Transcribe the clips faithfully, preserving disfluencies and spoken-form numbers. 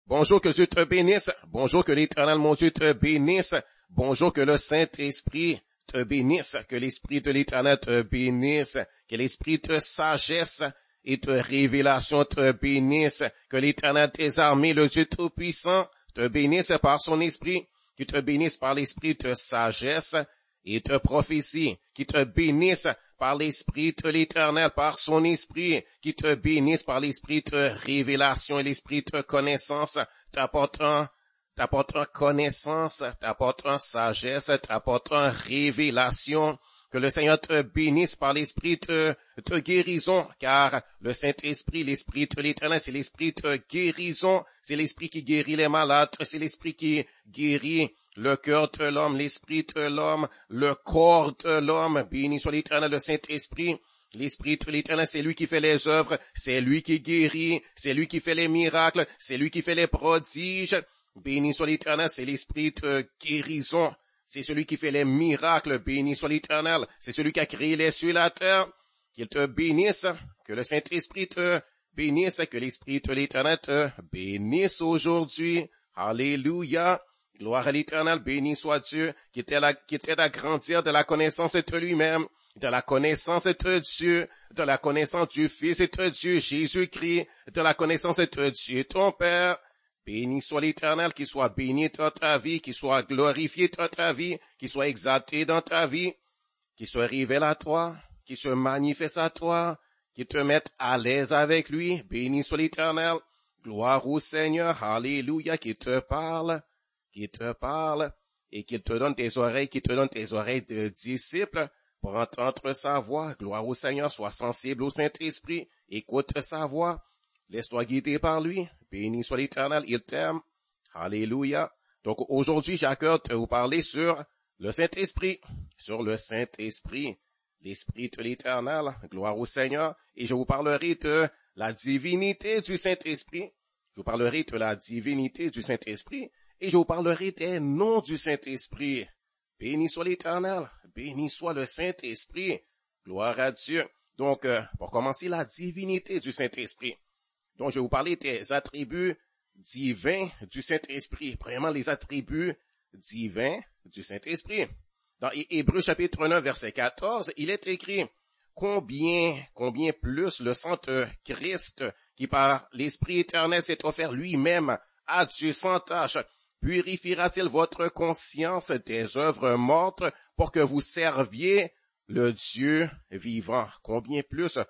Bonjour, que Dieu te bénisse. Bonjour, que l'Éternel, mon Dieu, te bénisse. Bonjour, que le Saint-Esprit te bénisse. Que l'Esprit de l'Éternel te bénisse. Que l'Esprit de sagesse et de révélation te bénisse. Que l'Éternel, tes armées, le Dieu Tout-Puissant, te bénisse par son Esprit. Qui te bénisse par l'Esprit de sagesse et de prophétie. Qui te bénisse par l'Esprit de l'Éternel, par son Esprit, qui te bénisse par l'Esprit de révélation et l'Esprit de connaissance, t'apportant, t'apportant connaissance, t'apportant sagesse, t'apportant révélation. Que le Seigneur te bénisse par l'Esprit de, de guérison, car le Saint-Esprit, l'Esprit de l'Éternel, c'est l'Esprit de guérison, c'est l'Esprit qui guérit les malades, c'est l'Esprit qui guérit le cœur de l'homme, l'esprit de l'homme, le corps de l'homme. Béni soit l'Éternel, le Saint-Esprit. L'Esprit de l'Éternel, c'est lui qui fait les œuvres, c'est lui qui guérit, c'est lui qui fait les miracles, c'est lui qui fait les prodiges. Béni soit l'Éternel, c'est l'Esprit de guérison. C'est celui qui fait les miracles. Béni soit l'Éternel. C'est celui qui a créé les cieux et la terre. Qu'il te bénisse, que le Saint-Esprit te bénisse, que l'Esprit de l'Éternel te bénisse aujourd'hui. Alléluia. Gloire à l'Éternel, béni soit Dieu, qui t'aide à, qui t'aide à grandir de la connaissance de lui-même, de la connaissance de Dieu, de la connaissance du Fils et de Dieu, Jésus-Christ, de la connaissance de Dieu, ton Père. Béni soit l'Éternel, qui soit béni dans ta vie, qui soit glorifié dans ta vie, qui soit exalté dans ta vie, qui soit révélé à toi, qui se manifeste à toi, qui te mette à l'aise avec lui. Béni soit l'Éternel. Gloire au Seigneur, alléluia, qui te parle. qui te parle et qui te donne tes oreilles, qui te donne tes oreilles de disciple pour entendre sa voix. Gloire au Seigneur, sois sensible au Saint-Esprit, écoute sa voix, laisse-toi guider par lui. Béni soit l'Éternel, il t'aime. Alléluia. Donc aujourd'hui, j'ai à cœur de vous parler sur le Saint-Esprit, sur le Saint-Esprit, l'Esprit de l'Éternel. Gloire au Seigneur. Et je vous parlerai de la divinité du Saint-Esprit. Je vous parlerai de la divinité du Saint-Esprit. Et je vous parlerai des noms du Saint-Esprit. Béni soit l'Éternel, béni soit le Saint-Esprit. Gloire à Dieu. Donc, euh, pour commencer, la divinité du Saint-Esprit. Donc, je vais vous parler des attributs divins du Saint-Esprit. Vraiment, les attributs divins du Saint-Esprit. Dans Hébreux chapitre neuf, verset quatorze, il est écrit, combien, combien plus le sang de Christ, qui par l'Esprit éternel s'est offert lui-même à Dieu sans tâche, purifiera-t-il votre conscience des œuvres mortes pour que vous serviez le Dieu vivant? Combien plus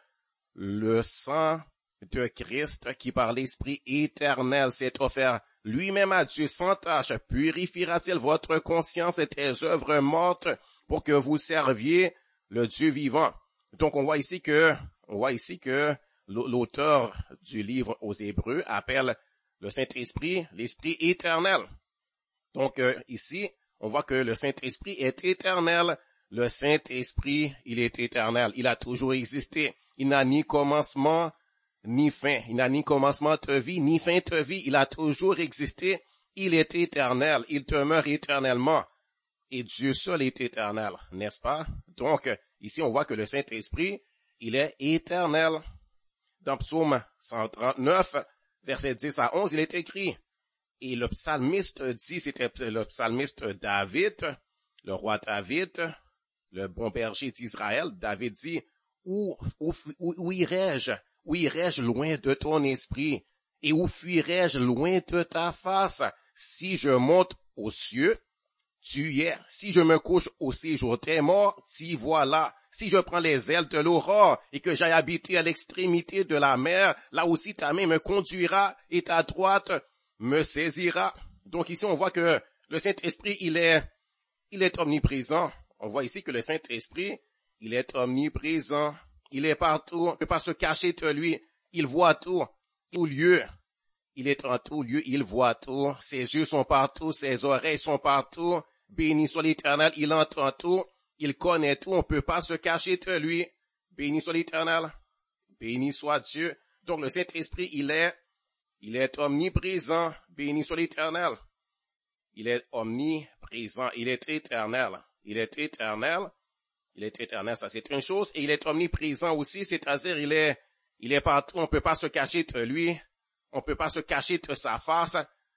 le sang de Christ qui par l'Esprit éternel s'est offert lui-même à Dieu sans tâche, purifiera-t-il votre conscience des œuvres mortes pour que vous serviez le Dieu vivant? Donc on voit ici que, on voit ici que l'auteur du livre aux Hébreux appelle le Saint-Esprit l'Esprit éternel. Donc euh, ici, on voit que le Saint-Esprit est éternel. Le Saint-Esprit, il est éternel. Il a toujours existé. Il n'a ni commencement, ni fin. Il n'a ni commencement de vie, ni fin de vie. Il a toujours existé. Il est éternel. Il demeure éternellement. Et Dieu seul est éternel, n'est-ce pas? Donc, ici, on voit que le Saint-Esprit, il est éternel. Dans Psaume cent trente-neuf, verset dix à onze, il est écrit, et le psalmiste dit, c'était le psalmiste David, le roi David, le bon berger d'Israël, David dit, où, où, où, où irai-je, où irai-je loin de ton esprit, et où fuirai-je loin de ta face? Si je monte aux cieux, tu y es. Si je me couche au séjour des morts, t'y voilà. Si je prends les ailes de l'aurore et que j'aille habiter à l'extrémité de la mer, là aussi ta main me conduira et ta droite me saisira. Donc ici on voit que le Saint-Esprit, il est, il est omniprésent. On voit ici que le Saint-Esprit, il est omniprésent. Il est partout. On ne peut pas se cacher de lui. Il voit tout. Tout lieu. Il est en tout lieu. Il voit tout. Ses yeux sont partout. Ses oreilles sont partout. Béni soit l'Éternel. Il entend tout. Il connaît tout. On ne peut pas se cacher de lui. Béni soit l'Éternel. Béni soit Dieu. Donc le Saint-Esprit, il est, il est omniprésent. Béni soit l'Éternel. Il est omniprésent. Il est éternel. Il est éternel. Il est éternel, ça c'est une chose. Et il est omniprésent aussi, c'est-à-dire il est, il est partout, on ne peut pas se cacher de lui. On peut pas se cacher de sa face.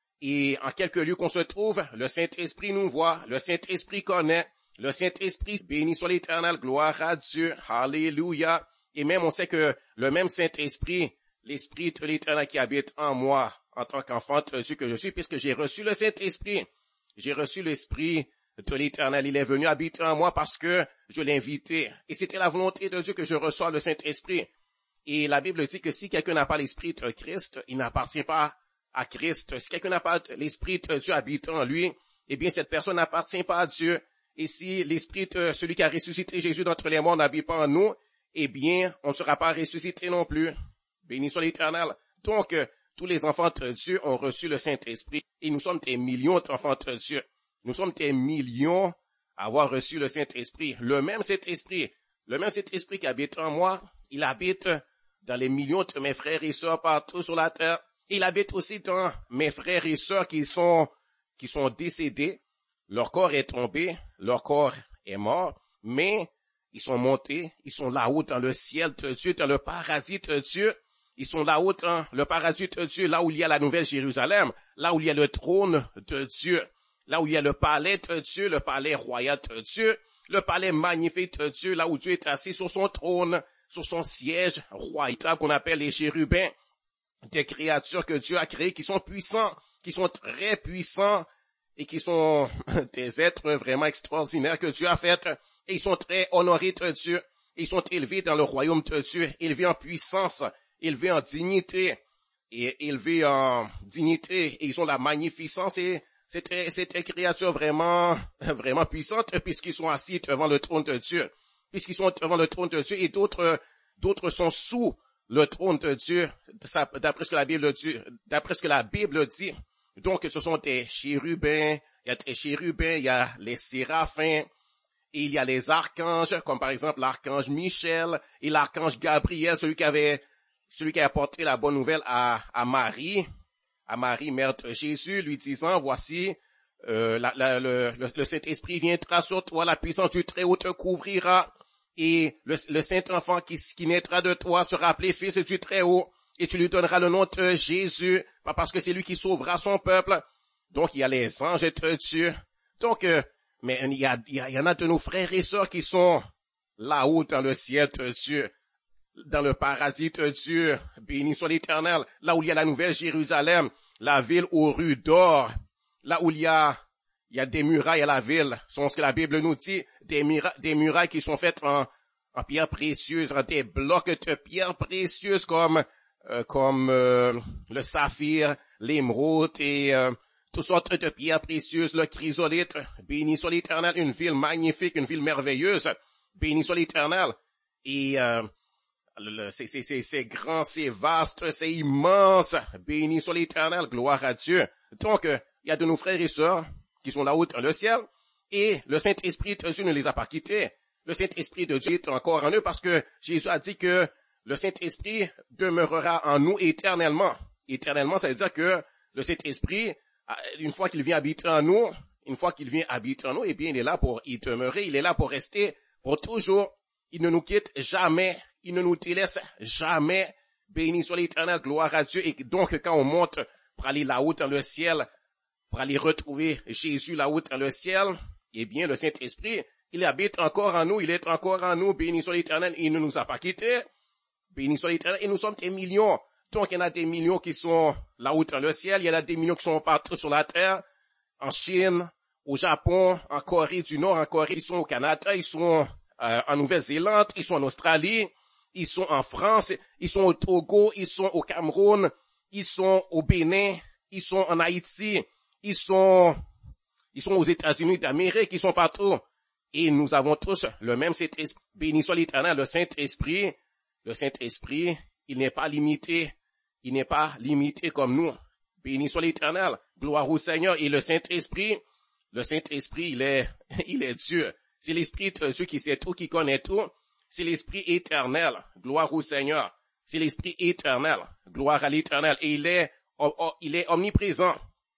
Et en quelque lieu qu'on se trouve, le Saint-Esprit nous voit, le Saint-Esprit connaît, le Saint-Esprit béni soit l'Éternel, gloire à Dieu, alléluia. Et même on sait que le même Saint-Esprit, l'Esprit de l'Éternel qui habite en moi, en tant qu'enfant de Dieu que je suis, puisque j'ai reçu le Saint-Esprit, j'ai reçu l'Esprit de l'Éternel, il est venu habiter en moi parce que je l'ai invité. Et c'était la volonté de Dieu que je reçoive le Saint-Esprit. Et la Bible dit que si quelqu'un n'a pas l'Esprit de Christ, il n'appartient pas à Christ. Si quelqu'un n'a pas l'Esprit de Dieu habitant en lui, eh bien cette personne n'appartient pas à Dieu. Et si l'Esprit de celui qui a ressuscité Jésus d'entre les morts n'habite pas en nous, eh bien on ne sera pas ressuscité non plus. Béni soit l'Éternel. Donc, euh, tous les enfants de Dieu ont reçu le Saint-Esprit. Et nous sommes des millions d'enfants de Dieu. Nous sommes des millions à avoir reçu le Saint-Esprit. Le même Saint-Esprit, le même Saint-Esprit qui habite en moi, il habite dans les millions de mes frères et sœurs partout sur la terre. Il habite aussi dans mes frères et sœurs qui sont, qui sont décédés. Leur corps est tombé, leur corps est mort, mais ils sont montés, ils sont là-haut dans le ciel de Dieu, dans le paradis de Dieu. Ils sont là-haut dans le paradis de Dieu, là où il y a la nouvelle Jérusalem, là où il y a le trône de Dieu, là où il y a le palais de Dieu, le palais royal de Dieu, le palais magnifique de Dieu, là où Dieu est assis sur son trône, sur son siège royal qu'on appelle les chérubins, des créatures que Dieu a créées qui sont puissants, qui sont très puissants et qui sont des êtres vraiment extraordinaires que Dieu a fait. Et ils sont très honorés de Dieu. Ils sont élevés dans le royaume de Dieu, élevés en puissance, élevés en dignité, et élevés en dignité. Et ils ont la magnificence et c'est très, c'est des créatures vraiment, vraiment puissantes puisqu'ils sont assis devant le trône de Dieu. Puisqu'ils sont devant le trône de Dieu et d'autres, d'autres sont sous le trône de Dieu, d'après ce que la Bible dit, d'après ce que la Bible dit. Donc, ce sont des chérubins, il y a des chérubins, il y a les séraphins, et il y a les archanges, comme par exemple l'archange Michel et l'archange Gabriel, celui qui avait, celui qui a apporté la bonne nouvelle à, à Marie, à Marie, mère de Jésus, lui disant, voici, euh, la, la, le, le, le Saint-Esprit viendra sur toi, la puissance du Très-Haut te couvrira, et le, le Saint-Enfant qui, qui naîtra de toi sera appelé Fils du Très-Haut, et tu lui donneras le nom de Jésus, parce que c'est lui qui sauvera son peuple. Donc, il y a les anges de Dieu. Donc, euh, mais il y, a, il y en a de nos frères et sœurs qui sont là-haut dans le ciel de Dieu, dans le paradis de Dieu, béni soit l'Éternel, là où il y a la nouvelle Jérusalem, la ville aux rues d'or, là où il y a, il y a des murailles à la ville, c'est ce que la Bible nous dit, des, mura- des murailles qui sont faites en, en pierre précieuse, en des blocs de pierres précieuses comme, euh, comme euh, le saphir, l'émeraude et euh, toutes sortes de pierres précieuses, le chrysolite, béni soit l'Éternel, une ville magnifique, une ville merveilleuse, béni soit l'Éternel. Et euh, c'est, c'est, c'est, c'est grand, c'est vaste, c'est immense, béni soit l'Éternel, gloire à Dieu. Donc, euh, il y a de nos frères et sœurs qui sont là-haut dans le ciel, et le Saint-Esprit de Dieu ne les a pas quittés. Le Saint-Esprit de Dieu est encore en eux parce que Jésus a dit que le Saint-Esprit demeurera en nous éternellement. Éternellement, ça veut dire que le Saint-Esprit, une fois qu'il vient habiter en nous, une fois qu'il vient habiter en nous, eh bien, il est là pour y demeurer, il est là pour rester pour toujours. Il ne nous quitte jamais, il ne nous délaisse jamais. Béni soit l'Éternel, gloire à Dieu. Et donc, quand on monte pour aller là-haut dans le ciel, pour aller retrouver Jésus là-haut dans le ciel, eh bien, le Saint-Esprit, il habite encore en nous, il est encore en nous. Béni soit l'Éternel, il ne nous a pas quittés. Béni soit l'Éternel, et nous sommes des millions. Donc, il y en a des millions qui sont là-haut dans le ciel, il y en a des millions qui sont partout sur la terre, en Chine, au Japon, en Corée du Nord, en Corée, ils sont au Canada, ils sont euh, en Nouvelle-Zélande, ils sont en Australie, ils sont en France, ils sont au Togo, ils sont au Cameroun, ils sont au Bénin, ils sont en Haïti, ils sont, ils sont aux États-Unis d'Amérique, ils sont partout. Et nous avons tous le même Saint-Esprit. Béni soit l'Éternel, le Saint-Esprit. Le Saint-Esprit, il n'est pas limité. Il n'est pas limité comme nous. Béni soit l'Éternel. Gloire au Seigneur. Et le Saint-Esprit, le Saint-Esprit, il est, il est Dieu. C'est l'Esprit de Dieu qui sait tout, qui connaît tout. C'est l'Esprit éternel. Gloire au Seigneur. C'est l'Esprit éternel. Gloire à l'Éternel. Et il est, oh, oh, il est omniprésent.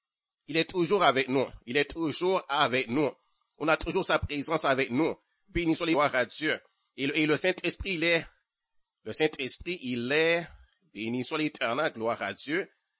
Il est toujours avec nous. Il est toujours avec nous. On a toujours sa présence avec nous. Béni soit gloire à Dieu. Et le, et le Saint-Esprit, il est, le Saint-Esprit, il est, béni soit l'Éternel, gloire à Dieu.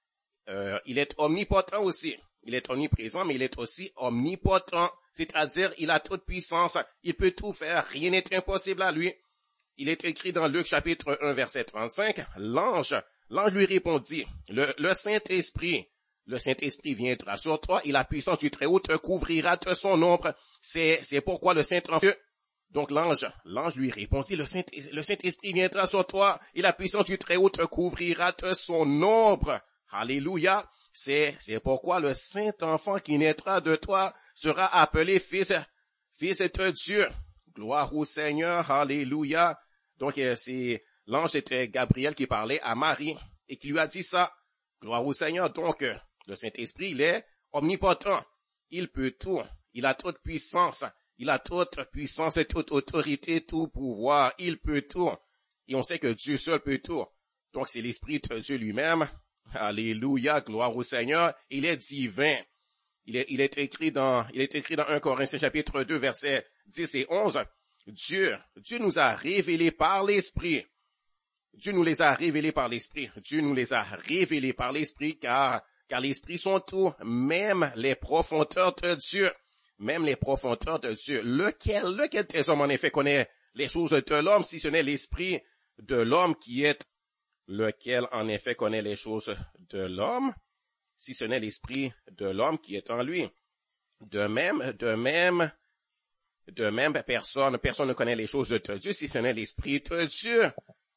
euh, il est omnipotent aussi. Il est omniprésent, mais il est aussi omnipotent. C'est-à-dire, il a toute puissance. Il peut tout faire. Rien n'est impossible à lui. Il est écrit dans Luc chapitre un, verset trente-cinq. L'ange, l'ange lui répondit, le, le Saint-Esprit, le Saint-Esprit viendra sur toi et la puissance du Très-Haut te couvrira de son ombre. C'est, c'est pourquoi le Saint-Esprit, donc l'ange, l'ange lui répondit, le Saint, le Saint-Esprit viendra sur toi et la puissance du Très-Haut te couvrira de son ombre. Alléluia. C'est, c'est pourquoi le Saint-Enfant qui naîtra de toi sera appelé fils, fils de Dieu. Gloire au Seigneur. Alléluia. Donc, c'est, l'ange c'était Gabriel qui parlait à Marie et qui lui a dit ça. Gloire au Seigneur. Donc, le Saint-Esprit, il est omnipotent. Il peut tout. Il a toute puissance. Il a toute puissance et toute autorité, tout pouvoir. Il peut tout. Et on sait que Dieu seul peut tout. Donc, c'est l'Esprit de Dieu lui-même. Alléluia, gloire au Seigneur. Il est divin. Il est, il est écrit dans, il est écrit dans un Corinthiens chapitre deux, versets dix et onze. Dieu, Dieu nous a révélés par l'Esprit. Dieu nous les a révélés par l'Esprit. Dieu nous les a révélés par l'Esprit, car, car l'Esprit sont tout, même les profondeurs de Dieu. Même les profondeurs de Dieu. Lequel, lequel des hommes en effet connaît les choses de l'homme, si ce n'est l'Esprit de l'homme qui est lequel en effet connaît les choses de l'homme, si ce n'est l'esprit de l'homme qui est en lui. De même, de même, de même, personne, personne ne connaît les choses de Dieu si ce n'est l'esprit de Dieu.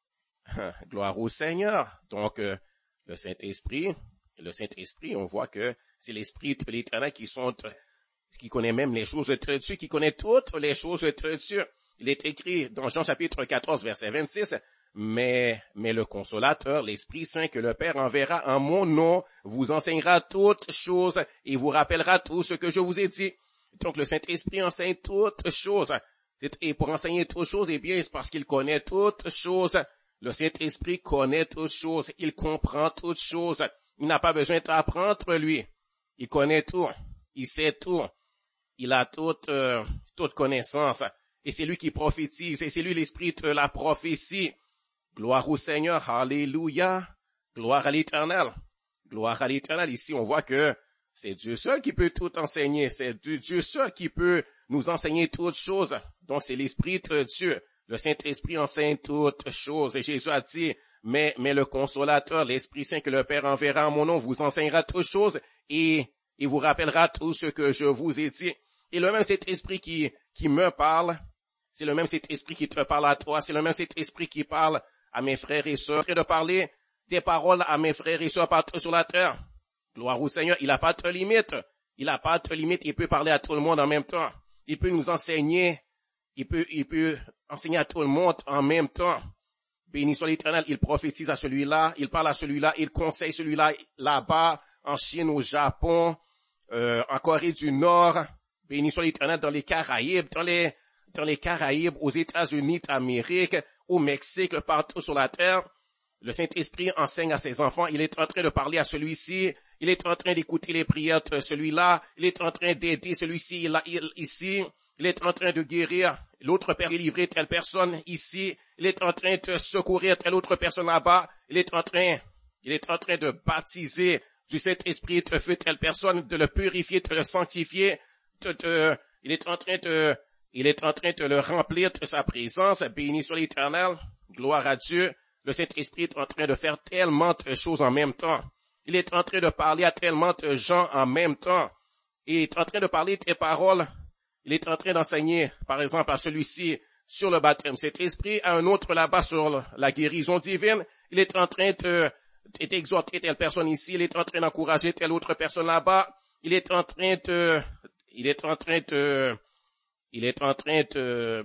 Gloire au Seigneur. Donc, euh, le Saint-Esprit, le Saint-Esprit, on voit que c'est l'esprit de l'Éternel qui sont, qui connaît même les choses de Dieu, qui connaît toutes les choses de Dieu. Il est écrit dans Jean chapitre quatorze, verset vingt-six, Mais, mais le consolateur, l'Esprit Saint que le Père enverra en mon nom, vous enseignera toutes choses et vous rappellera tout ce que je vous ai dit. Donc le Saint-Esprit enseigne toutes choses. Et pour enseigner toutes choses, eh bien, c'est parce qu'il connaît toutes choses. Le Saint-Esprit connaît toutes choses. Il comprend toutes choses. Il n'a pas besoin d'apprendre, lui. Il connaît tout. Il sait tout. Il a toute, euh, toute connaissance. Et c'est lui qui prophétise. Et c'est lui l'Esprit de la prophétie. Gloire au Seigneur, alléluia, gloire à l'Éternel, gloire à l'Éternel. Ici, on voit que c'est Dieu seul qui peut tout enseigner, c'est Dieu seul qui peut nous enseigner toutes choses. Donc, c'est l'Esprit de Dieu, le Saint-Esprit enseigne toutes choses. Et Jésus a dit, mais, mais le Consolateur, l'Esprit Saint que le Père enverra en mon nom, vous enseignera toutes choses et il vous rappellera tout ce que je vous ai dit. Et le même Saint-Esprit qui, qui me parle, c'est le même Saint-Esprit qui te parle à toi, c'est le même Saint-Esprit qui parle à mes frères et sœurs, de parler des paroles à mes frères et sœurs partout sur la terre. Gloire au Seigneur, il n'a pas de limite. Il n'a pas de limite, il peut parler à tout le monde en même temps. Il peut nous enseigner, il peut, il peut enseigner à tout le monde en même temps. Béni soit l'Éternel, il prophétise à celui-là, il parle à celui-là, il conseille celui-là là-bas, en Chine, au Japon, euh, en Corée du Nord. Béni soit l'Éternel dans les Caraïbes, dans les, dans les Caraïbes, aux États-Unis d'Amérique, au Mexique, partout sur la terre. Le Saint-Esprit enseigne à ses enfants. Il est en train de parler à celui-ci. Il est en train d'écouter les prières de celui-là. Il est en train d'aider celui-ci là, ici. Il est en train de guérir l'autre personne, délivrer telle personne ici. Il est en train de secourir telle autre personne là-bas. Il est en train, il est en train de baptiser du Saint-Esprit de feu telle personne, de le purifier, de le sanctifier. De, de, il est en train de Il est en train de le remplir de sa présence. Béni soit l'Éternel. Gloire à Dieu. Le Saint-Esprit est en train de faire tellement de choses en même temps. Il est en train de parler à tellement de gens en même temps. Il est en train de parler des paroles. Il est en train d'enseigner, par exemple, à celui-ci sur le baptême Saint-Esprit, à un autre là-bas sur la guérison divine. Il est en train de, d'exhorter telle personne ici. Il est en train d'encourager telle autre personne là-bas. Il est en train de, il est en train de, Il est en train de,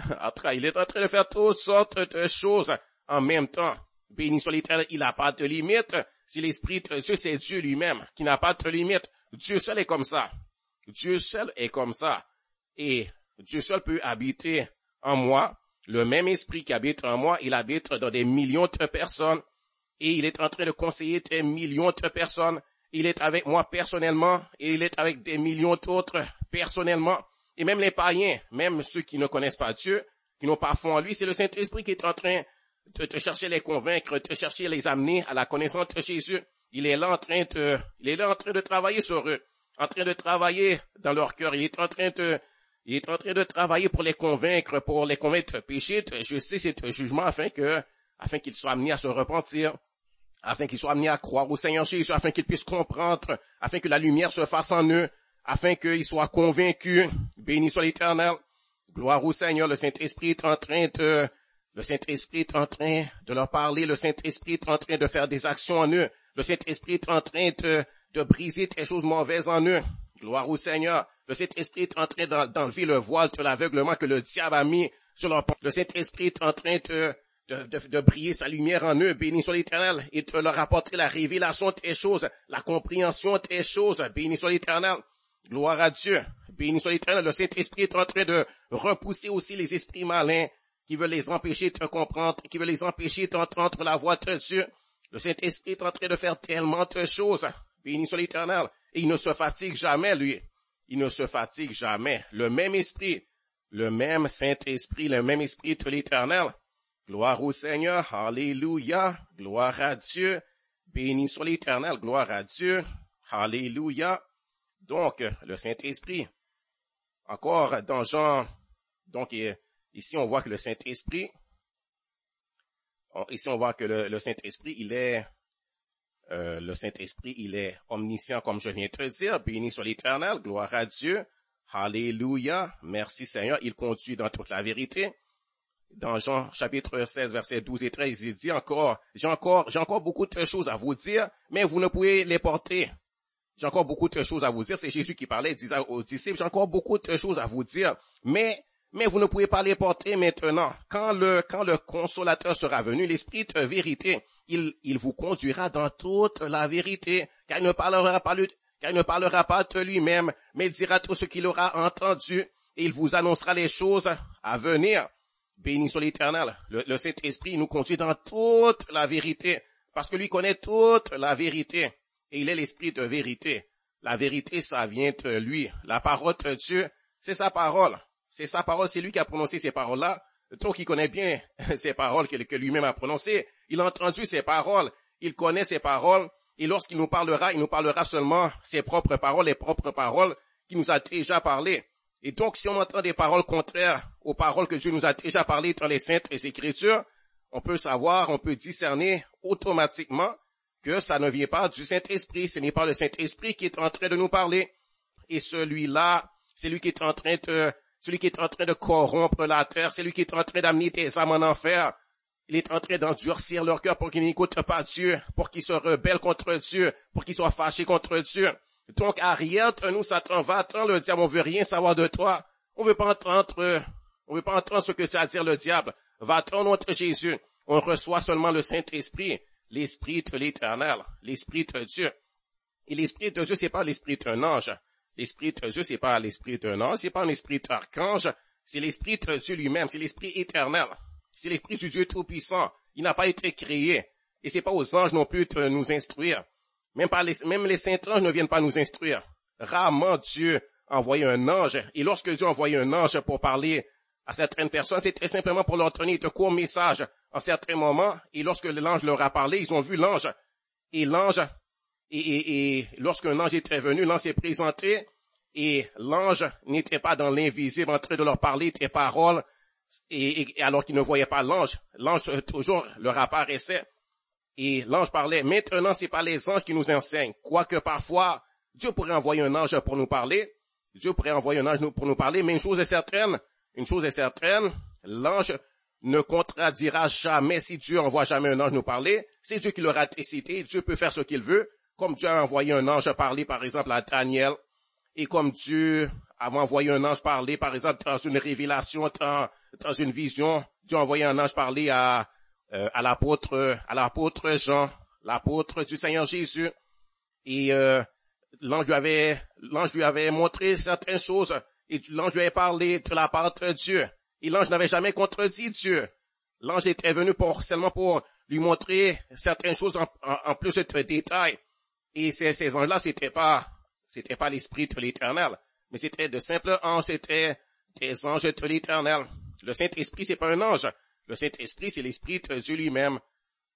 il est en train de faire toutes sortes de choses en même temps. Béni soit l'Éternel, il n'a pas de limite. Si l'Esprit de Dieu, c'est Dieu lui-même qui n'a pas de limite. Dieu seul est comme ça. Dieu seul est comme ça. Et Dieu seul peut habiter en moi. Le même Esprit qui habite en moi, il habite dans des millions de personnes. Et il est en train de conseiller des millions de personnes. Il est avec moi personnellement et il est avec des millions d'autres personnellement. Et même les païens, même ceux qui ne connaissent pas Dieu, qui n'ont pas foi en lui, c'est le Saint-Esprit qui est en train de te chercher les convaincre, de chercher les amener à la connaissance de Jésus. Il est là en train de, il est là en train de travailler sur eux, en train de travailler dans leur cœur. Il est en train de, il est en train de travailler pour les convaincre, pour les convaincre de péché, de justice et de jugement afin que, afin qu'ils soient amenés à se repentir, afin qu'ils soient amenés à croire au Seigneur Jésus, afin qu'ils puissent comprendre, afin que la lumière se fasse en eux, afin qu'ils soient convaincus. Béni soit l'Éternel. Gloire au Seigneur. Le Saint-Esprit est en train de, le Saint-Esprit est en train de leur parler. Le Saint-Esprit est en train de faire des actions en eux. Le Saint-Esprit est en train de, de briser des choses mauvaises en eux. Gloire au Seigneur. Le Saint-Esprit est en train d'enlever le voile de l'aveuglement que le diable a mis sur leur porte. Le Saint-Esprit est en train de, de, de, de briller sa lumière en eux. Béni soit l'Éternel. Et de leur apporter la révélation des choses, la compréhension des choses. Béni soit l'Éternel. Gloire à Dieu. Béni soit l'Éternel. Le Saint-Esprit est en train de repousser aussi les esprits malins qui veulent les empêcher de comprendre, qui veulent les empêcher d'entendre la voix de Dieu. Le Saint-Esprit est en train de faire tellement de choses. Béni soit l'Éternel. Et il ne se fatigue jamais, lui. Il ne se fatigue jamais. Le même esprit, le même Saint-Esprit, le même esprit de l'Éternel. Gloire au Seigneur. Alléluia. Gloire à Dieu. Béni soit l'Éternel. Gloire à Dieu. Alléluia. Donc, le Saint-Esprit. Encore dans Jean, donc ici on voit que le Saint-Esprit, ici on voit que le, le Saint-Esprit, il est, euh, le Saint-Esprit, il est omniscient comme je viens de te dire. Béni soit l'Éternel, gloire à Dieu. Alléluia. Merci Seigneur. Il conduit dans toute la vérité. Dans Jean chapitre seize, versets douze et treize, il dit encore, j'ai encore, j'ai encore beaucoup de choses à vous dire, mais vous ne pouvez les porter. J'ai encore beaucoup de choses à vous dire. C'est Jésus qui parlait, il disait aux disciples, j'ai encore beaucoup de choses à vous dire, mais, mais vous ne pouvez pas les porter maintenant. Quand le, quand le consolateur sera venu, l'esprit de vérité, il, il vous conduira dans toute la vérité, car il ne parlera pas, car il ne parlera pas de lui-même, mais il dira tout ce qu'il aura entendu, et il vous annoncera les choses à venir. Béni soit l'Éternel. Le, le Saint-Esprit nous conduit dans toute la vérité, parce que lui connaît toute la vérité. Et il est l'esprit de vérité. La vérité, ça vient de lui. La parole de Dieu, c'est sa parole. C'est sa parole, c'est lui qui a prononcé ces paroles-là. Donc, il connaît bien ces paroles que, que lui-même a prononcées. Il a entendu ces paroles. Il connaît ces paroles. Et lorsqu'il nous parlera, il nous parlera seulement ses propres paroles, les propres paroles qu'il nous a déjà parlé. Et donc, si on entend des paroles contraires aux paroles que Dieu nous a déjà parlées dans les Saintes Écritures, on peut savoir, on peut discerner automatiquement que ça ne vient pas du Saint-Esprit, ce n'est pas le Saint-Esprit qui est en train de nous parler. Et celui-là, c'est lui qui est en train de, celui qui est en train de corrompre la terre, c'est lui qui est en train d'amener des âmes en enfer. Il est en train d'endurcir leur cœur pour qu'ils n'écoutent pas Dieu, pour qu'ils se rebellent contre Dieu, pour qu'ils soient fâchés contre Dieu. Donc, arrière de nous, Satan, va-t'en, le diable, on veut rien savoir de toi. On veut pas entendre, on veut pas entendre ce que ça a à dire le diable. Va-t'en, notre Jésus. On reçoit seulement le Saint-Esprit. L'esprit de l'Éternel, l'esprit de Dieu. Et l'esprit de Dieu, c'est pas l'esprit d'un ange. L'esprit de Dieu, c'est pas l'esprit d'un ange, c'est pas un esprit d'archange, c'est l'esprit de Dieu lui-même, c'est l'esprit éternel. C'est l'esprit du Dieu tout-puissant. Il n'a pas été créé. Et c'est pas aux anges non plus de nous instruire. Même pas les, même les saints anges ne viennent pas nous instruire. Rarement Dieu a envoyé un ange. Et lorsque Dieu a envoyé un ange pour parler à certaines personnes, c'est très simplement pour leur donner de courts messages en certains moments, et lorsque l'ange leur a parlé, ils ont vu l'ange, et l'ange, et, et, et lorsqu'un ange était venu, l'ange s'est présenté, et l'ange n'était pas dans l'invisible en train de leur parler des paroles, et, et alors qu'ils ne voyaient pas l'ange, l'ange toujours leur apparaissait, et l'ange parlait. Maintenant, c'est pas les anges qui nous enseignent, quoique parfois, Dieu pourrait envoyer un ange pour nous parler, Dieu pourrait envoyer un ange pour nous parler, mais une chose est certaine, une chose est certaine, l'ange ne contradira jamais si Dieu envoie jamais un ange nous parler. C'est Dieu qui l'aura décidé. Dieu peut faire ce qu'il veut. Comme Dieu a envoyé un ange parler, par exemple, à Daniel. Et comme Dieu a envoyé un ange parler, par exemple, dans une révélation, dans, dans une vision. Dieu a envoyé un ange parler à, euh, à l'apôtre, à l'apôtre Jean, l'apôtre du Seigneur Jésus. Et, euh, l'ange lui avait, l'ange lui avait montré certaines choses. Et l'ange lui avait parlé de la part de Dieu. Et l'ange n'avait jamais contredit Dieu. L'ange était venu pour, seulement pour lui montrer certaines choses en, en, en plus de détails. Et ces, ces anges-là, c'était pas, c'était pas l'esprit de l'Éternel, mais c'était de simples anges, c'était des anges de l'Éternel. Le Saint-Esprit, c'est pas un ange. Le Saint-Esprit, c'est l'esprit de Dieu lui-même.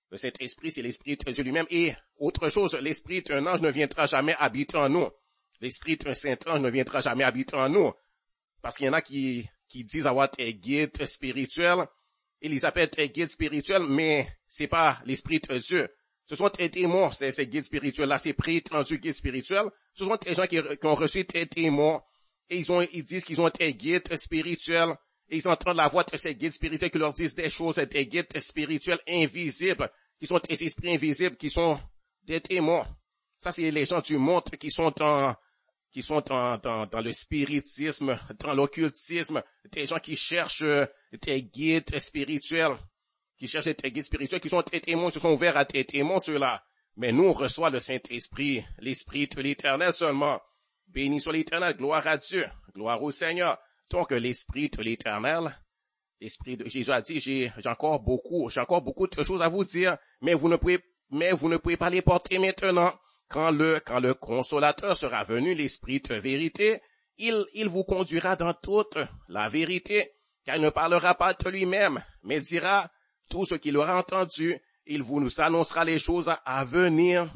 Le Saint-Esprit, c'est l'Esprit de Dieu lui-même. Et autre chose, l'Esprit d'un ange ne viendra jamais habiter en nous. L'Esprit d'un Saint-Ange ne viendra jamais habiter en nous. Parce qu'il y en a qui, qui disent avoir des guides spirituels. Ils les appellent des guides spirituels, mais c'est pas l'Esprit de Dieu. Ce sont des démons, ces, ces guides spirituels-là, ces prétendus guides spirituels. Ce sont des gens qui, qui ont reçu des démons. Et ils ont, ils disent qu'ils ont des guides spirituels. Et ils entendent la voix de ces guides spirituels qui leur disent des choses, des guides spirituels invisibles, qui sont des esprits invisibles, qui sont des démons. Ça, c'est les gens du monde qui sont dans, qui sont dans, dans, dans le spiritisme, dans l'occultisme, des gens qui cherchent des guides spirituels, qui cherchent des guides spirituels, qui sont des démons, se sont ouverts à des démons, ceux-là. Mais nous, on reçoit le Saint-Esprit, l'Esprit de l'Éternel seulement. Béni soit l'Éternel, gloire à Dieu, gloire au Seigneur. Donc, l'Esprit de l'Éternel, l'Esprit de Jésus a dit, j'ai, j'ai encore beaucoup, j'ai encore beaucoup de choses à vous dire, mais vous ne pouvez, mais vous ne pouvez pas les porter maintenant. Quand le, quand le Consolateur sera venu, l'Esprit de vérité, il, il vous conduira dans toute la vérité, car il ne parlera pas de lui-même, mais dira tout ce qu'il aura entendu. Il vous nous annoncera les choses à, à venir.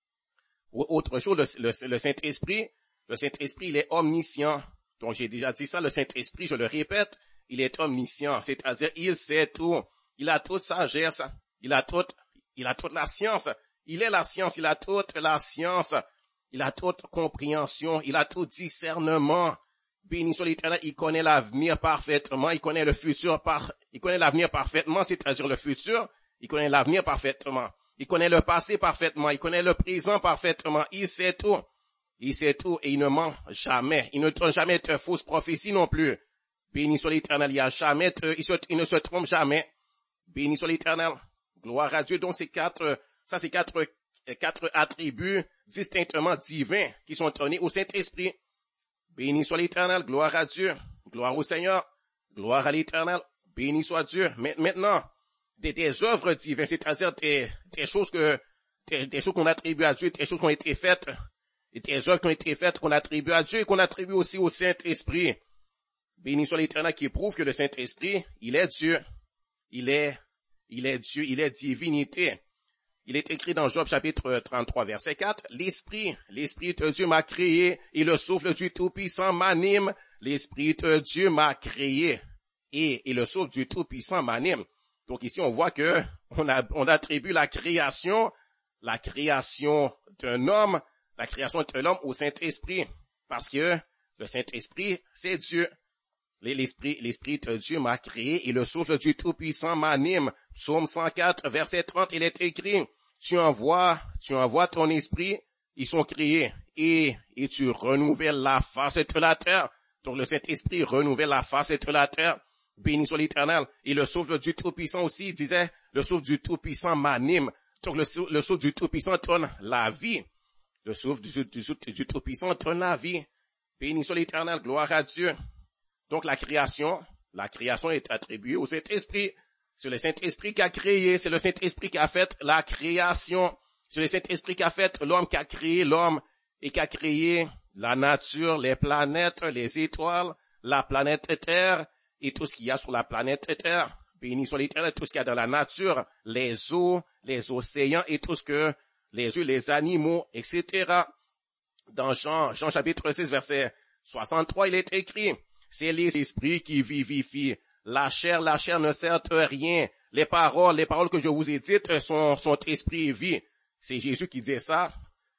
Ou autre chose, le, le, le Saint-Esprit, le Saint-Esprit, il est omniscient. Donc, j'ai déjà dit ça, le Saint-Esprit, je le répète, il est omniscient, c'est-à-dire, il sait tout. Il a toute sagesse, il a toute, il a toute la science. Il est la science, il a toute la science. Il a toute compréhension, il a tout discernement. Béni soit l'Éternel, il connaît l'avenir parfaitement, il connaît le futur par, il connaît l'avenir parfaitement, c'est-à-dire le futur, il connaît l'avenir parfaitement. Il connaît le passé parfaitement, il connaît le présent parfaitement, il sait tout. Il sait tout et il ne ment jamais. Il ne donne jamais de fausses prophéties non plus. Béni soit l'Éternel, il y a jamais de, il, se, il ne se trompe jamais. Béni soit l'Éternel. Gloire à Dieu. Donc c'est quatre, ça c'est quatre, quatre attributs distinctement divins qui sont donnés au Saint-Esprit. Béni soit l'Éternel. Gloire à Dieu. Gloire au Seigneur. Gloire à l'Éternel. Béni soit Dieu. Maintenant, des, des œuvres divines, c'est-à-dire des, des choses que, des, des choses qu'on attribue à Dieu, des choses qui ont été faites, et des œuvres qui ont été faites, qu'on attribue à Dieu et qu'on attribue aussi au Saint-Esprit. Béni soit l'Éternel qui prouve que le Saint-Esprit, il est Dieu. Il est, il est Dieu, il est divinité. Il est écrit dans Job chapitre trente-trois verset quatre, l'Esprit, l'Esprit de Dieu m'a créé et le souffle du Tout-Puissant m'anime. L'Esprit de Dieu m'a créé et, et le souffle du Tout-Puissant m'anime. Donc ici on voit que on, a, on attribue la création, la création d'un homme, la création de l'homme au Saint-Esprit, parce que le Saint-Esprit, c'est Dieu. L'Esprit, l'Esprit de Dieu m'a créé et le souffle du Tout-Puissant m'anime. Psaume cent quatre, verset trente, il est écrit, tu envoies, tu envoies ton esprit, ils sont créés, et, et tu renouvelles la face de la terre. Donc le Saint-Esprit renouvelle la face de la terre. Béni soit l'Éternel. Et le souffle du Tout-Puissant aussi, il disait, le souffle du Tout-Puissant m'anime. Donc le, le souffle du Tout-Puissant donne la vie. Le souffle du, du, du, du Tout-Puissant donne la vie. Béni soit l'Éternel, gloire à Dieu. Donc la création, la création est attribuée au Saint-Esprit. C'est le Saint-Esprit qui a créé, c'est le Saint-Esprit qui a fait la création. C'est le Saint-Esprit qui a fait l'homme, qui a créé l'homme et qui a créé la nature, les planètes, les étoiles, la planète Terre et tout ce qu'il y a sur la planète Terre. Béni soit l'Éternel, tout ce qu'il y a dans la nature, les eaux, les océans et tout ce que les yeux, les animaux, et cetera. Dans Jean, Jean chapitre six, verset soixante-trois, il est écrit, c'est l'esprit qui vivifie. La chair, la chair ne sert à rien. Les paroles, les paroles que je vous ai dites sont, sont esprit et vie. C'est Jésus qui disait ça,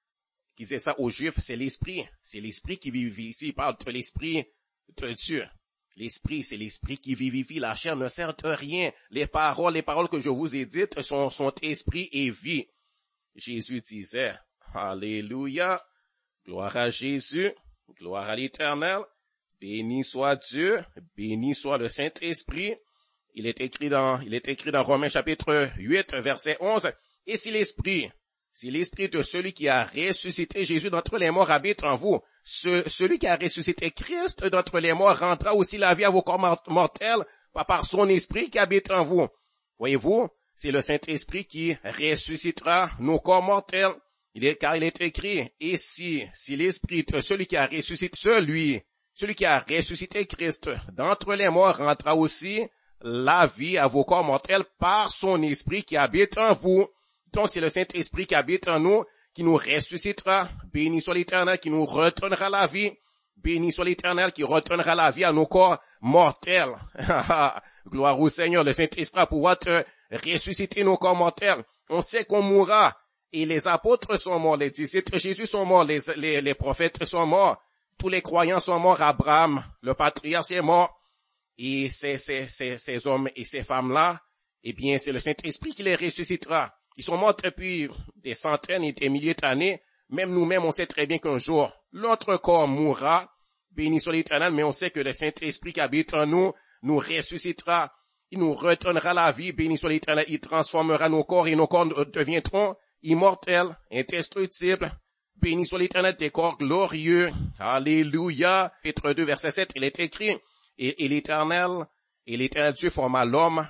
qui disait ça aux Juifs, c'est l'esprit. C'est l'esprit qui vivifie. Ici, il parle de l'esprit de Dieu. L'esprit, c'est l'esprit qui vivifie. La chair ne sert à rien. Les paroles, les paroles que je vous ai dites sont, sont esprit et vie. Jésus disait, Alléluia, gloire à Jésus, gloire à l'Éternel, béni soit Dieu, béni soit le Saint-Esprit. Il est écrit dans, il est écrit dans Romains chapitre huit, verset onze, et si l'Esprit, si l'Esprit de celui qui a ressuscité Jésus d'entre les morts habite en vous, ce, celui qui a ressuscité Christ d'entre les morts rendra aussi la vie à vos corps mortels par son Esprit qui habite en vous. Voyez-vous? C'est le Saint-Esprit qui ressuscitera nos corps mortels. Il est, car il est écrit, et si, si l'Esprit de celui qui a ressuscité, celui, celui qui a ressuscité Christ d'entre les morts rentrera aussi la vie à vos corps mortels par son esprit qui habite en vous. Donc c'est le Saint-Esprit qui habite en nous, qui nous ressuscitera, béni soit l'Éternel, qui nous retournera la vie, béni soit l'Éternel, qui retournera la vie à nos corps mortels. Gloire au Seigneur, le Saint-Esprit va pouvoir te ressusciter nos corps mortels. On sait qu'on mourra, et les apôtres sont morts, les disciples de Jésus sont morts, les, les, les prophètes sont morts, tous les croyants sont morts, Abraham, le patriarche est mort, et ces, ces, ces, ces hommes et ces femmes-là, eh bien, c'est le Saint-Esprit qui les ressuscitera. Ils sont morts depuis des centaines et des milliers d'années. Même nous-mêmes, on sait très bien qu'un jour, notre corps mourra, béni soit l'Éternel, mais on sait que le Saint-Esprit qui habite en nous, nous ressuscitera. Il nous retournera la vie, béni soit l'Éternel. Il transformera nos corps et nos corps deviendront immortels, indestructibles. Béni soit l'Éternel, des corps glorieux. Alléluia. Pétre deux, verset sept, il est écrit, et, et l'Éternel, et l'Éternel Dieu forma l'homme,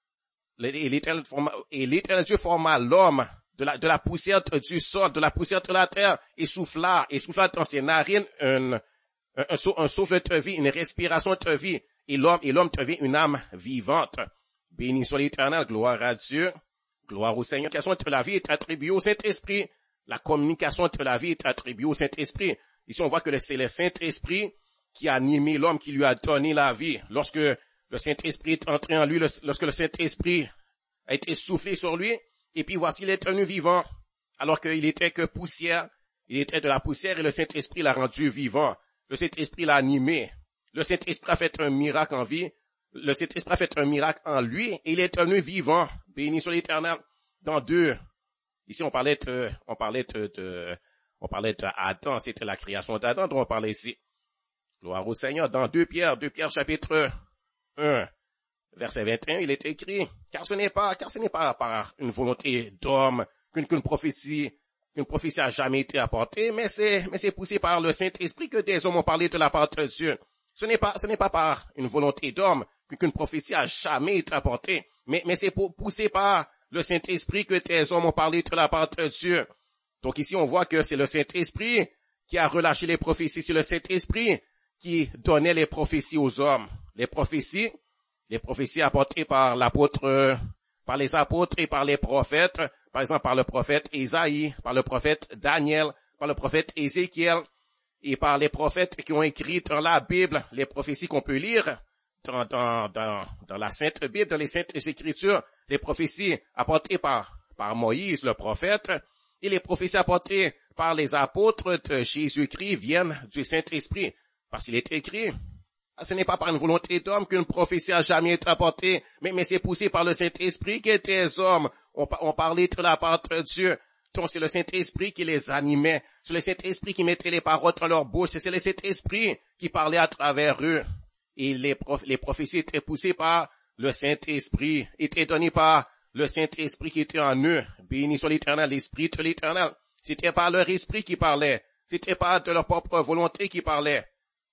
et l'Éternel forma, et l'Éternel Dieu forma l'homme de la, de la poussière du sol, de la poussière de la terre, et souffla, et souffla dans ses narines un, un, un, un souffle de vie, une respiration de vie, et l'homme, et l'homme devient une âme vivante. Béni soit l'Éternel, gloire à Dieu, gloire au Seigneur. La communication entre la vie est attribuée au Saint-Esprit. La communication entre la vie est attribuée au Saint-Esprit. Ici, on voit que c'est le Saint-Esprit qui a animé l'homme, qui lui a donné la vie. Lorsque le Saint-Esprit est entré en lui, lorsque le Saint-Esprit a été soufflé sur lui, et puis voici, il est devenu vivant, alors qu'il était que poussière, il était de la poussière et le Saint-Esprit l'a rendu vivant. Le Saint-Esprit l'a animé. Le Saint-Esprit a fait un miracle en vie. Le Saint-Esprit a fait un miracle en lui et il est devenu vivant. Béni soit l'Éternel. Dans deux, ici on parlait de, on parlait de, de on parlait d'Adam, c'était la création d'Adam dont on parlait ici. Gloire au Seigneur. Dans deux Pierre, deux Pierre chapitre un, verset vingt et un, il est écrit, car ce n'est pas, car ce n'est pas par une volonté d'homme qu'une, qu'une prophétie, qu'une prophétie a jamais été apportée, mais c'est, mais c'est poussé par le Saint-Esprit que des hommes ont parlé de la part de Dieu. Ce n'est pas, ce n'est pas par une volonté d'homme qu'une prophétie a jamais été apportée, mais, mais c'est pour, poussé par le Saint-Esprit que des hommes ont parlé de la part de Dieu. Donc ici, on voit que c'est le Saint-Esprit qui a relâché les prophéties. C'est le Saint-Esprit qui donnait les prophéties aux hommes. Les prophéties, les prophéties apportées par l'apôtre, par les apôtres et par les prophètes. Par exemple, par le prophète Isaïe, par le prophète Daniel, par le prophète Ézéchiel, et par les prophètes qui ont écrit dans la Bible, les prophéties qu'on peut lire dans, dans, dans, dans la Sainte Bible, dans les Saintes Écritures, les prophéties apportées par, par Moïse, le prophète, et les prophéties apportées par les apôtres de Jésus-Christ viennent du Saint-Esprit. Parce qu'il est écrit, ce n'est pas par une volonté d'homme qu'une prophétie a jamais été apportée, mais, mais c'est poussé par le Saint-Esprit que des hommes ont, ont parlé de la part de Dieu. Donc c'est le Saint-Esprit qui les animait, c'est le Saint-Esprit qui mettait les paroles dans leur bouche, c'est le Saint-Esprit qui parlait à travers eux. Et les, prof, les prophéties étaient poussées par le Saint-Esprit, étaient données par le Saint-Esprit qui était en eux. Béni soit l'Éternel, l'Esprit de l'Éternel. C'était pas leur esprit qui parlait, c'était pas de leur propre volonté qui parlait,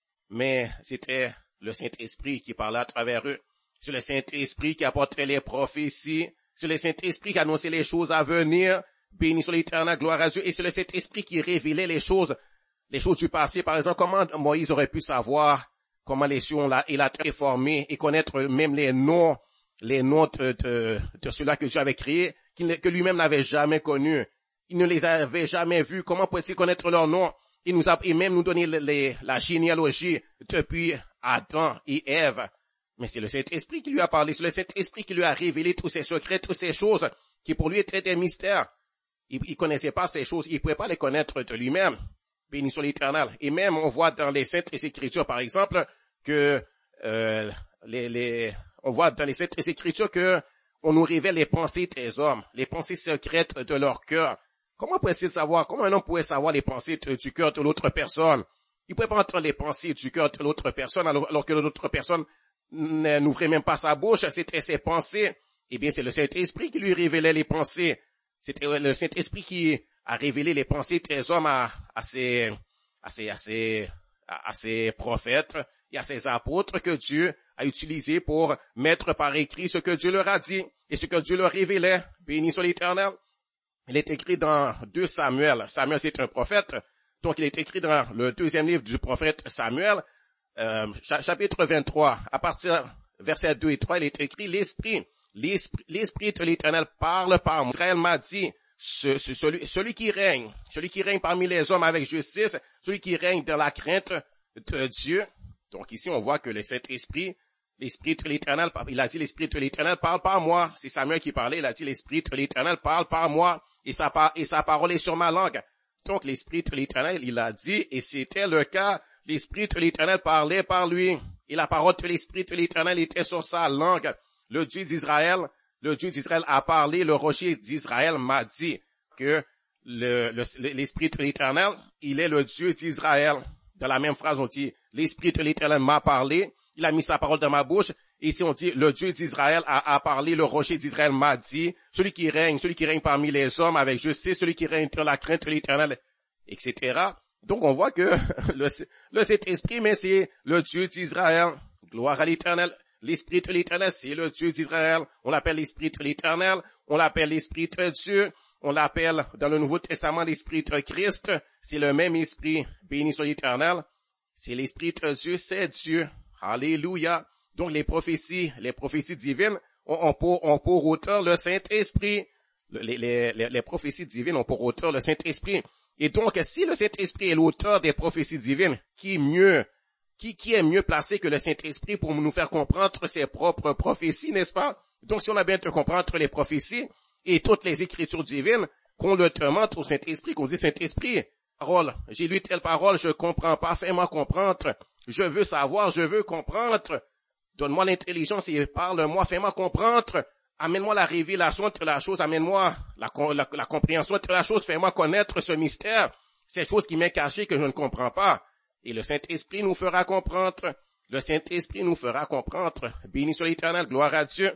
mais c'était le Saint-Esprit qui parlait à travers eux. C'est le Saint-Esprit qui apportait les prophéties, c'est le Saint-Esprit qui annonçait les choses à venir. Béni soit l'Éternel, gloire à Dieu. Et c'est le Saint-Esprit qui révélait les choses, les choses du passé. Par exemple, comment Moïse aurait pu savoir comment les cieux et la terre étaient formés et connaître même les noms, les noms de, de, de ceux-là que Dieu avait créés, que lui-même n'avait jamais connus. Il ne les avait jamais vus. Comment pouvait-il connaître leurs noms? Il nous a, et même nous donner les, les, la généalogie depuis Adam et Ève. Mais c'est le Saint-Esprit qui lui a parlé. C'est le Saint-Esprit qui lui a révélé tous ces secrets, toutes ces choses qui pour lui étaient des mystères. Il, il connaissait pas ces choses. Il pouvait pas les connaître de lui-même. Béni soit l'Éternel. Et même, on voit dans les Saintes Écritures, par exemple, que, euh, les, les, on voit dans les Saintes Écritures que on nous révèle les pensées des hommes, les pensées secrètes de leur cœur. Comment peut-il savoir, comment un homme pouvait savoir les pensées de, du cœur de l'autre personne? Il pouvait pas entendre les pensées du cœur de l'autre personne alors, alors que l'autre personne n'ouvrait même pas sa bouche, c'était ses pensées. Eh bien, c'est le Saint-Esprit qui lui révélait les pensées. C'était le Saint-Esprit qui a révélé les pensées des hommes à, à ses, à ses, à ses, à, à ses prophètes et à ses apôtres que Dieu a utilisé pour mettre par écrit ce que Dieu leur a dit et ce que Dieu leur révélait. Béni soit l'Éternel. Il est écrit dans deux Samuel. Samuel, c'est un prophète. Donc, il est écrit dans le deuxième livre du prophète Samuel, euh, chapitre vingt-trois, à partir versets deux et trois, il est écrit, l'Esprit, l'Esprit, l'Esprit de l'Éternel parle par moi. Israël m'a dit, ce, ce, celui, celui qui règne, celui qui règne parmi les hommes avec justice, celui qui règne dans la crainte de Dieu. Donc ici, on voit que le Saint-Esprit, l'Esprit de l'Éternel, il a dit l'Esprit de l'Éternel parle par moi. C'est Samuel qui parlait, il a dit l'Esprit de l'Éternel parle par moi et sa, et sa parole est sur ma langue. Donc l'Esprit de l'Éternel, il a dit, et c'était le cas, l'Esprit de l'Éternel parlait par lui. Et la parole de l'Esprit de l'Éternel était sur sa langue. Le Dieu d'Israël, le Dieu d'Israël a parlé, le rocher d'Israël m'a dit que le, le, l'Esprit de l'Éternel, il est le Dieu d'Israël. Dans la même phrase, on dit, l'Esprit de l'Éternel m'a parlé, il a mis sa parole dans ma bouche. Et ici, on dit, le Dieu d'Israël a, a parlé, le rocher d'Israël m'a dit, celui qui règne, celui qui règne parmi les hommes avec justice, celui qui règne dans la crainte de l'Éternel, et cetera. Donc, on voit que le, le Saint-Esprit, mais c'est le Dieu d'Israël. Gloire à l'Éternel. L'Esprit de l'Éternel, c'est le Dieu d'Israël. On l'appelle l'Esprit de l'Éternel. On l'appelle l'Esprit de Dieu. On l'appelle dans le Nouveau Testament l'Esprit de Christ. C'est le même Esprit. Béni soit l'Éternel. C'est l'Esprit de Dieu, c'est Dieu. Alléluia. Donc, les prophéties, les prophéties divines ont, ont, pour, ont pour auteur le Saint-Esprit. Les, les, les, les prophéties divines ont pour auteur le Saint-Esprit. Et donc, si le Saint-Esprit est l'auteur des prophéties divines, qui est mieux, qui, qui est mieux placé que le Saint-Esprit pour nous faire comprendre ses propres prophéties, n'est-ce pas? Donc, si on a bien de comprendre les prophéties et toutes les écritures divines, qu'on le demande au Saint-Esprit, qu'on dit Saint-Esprit, parole, j'ai lu telle parole, je comprends pas, fais-moi comprendre, je veux savoir, je veux comprendre, donne-moi l'intelligence et parle-moi, fais-moi comprendre, amène-moi la révélation de la chose, amène-moi la, la, la compréhension de la chose, fais-moi connaître ce mystère, ces choses qui m'est cachée que je ne comprends pas. Et le Saint-Esprit nous fera comprendre, le Saint-Esprit nous fera comprendre. Béni soit l'Éternel, gloire à Dieu.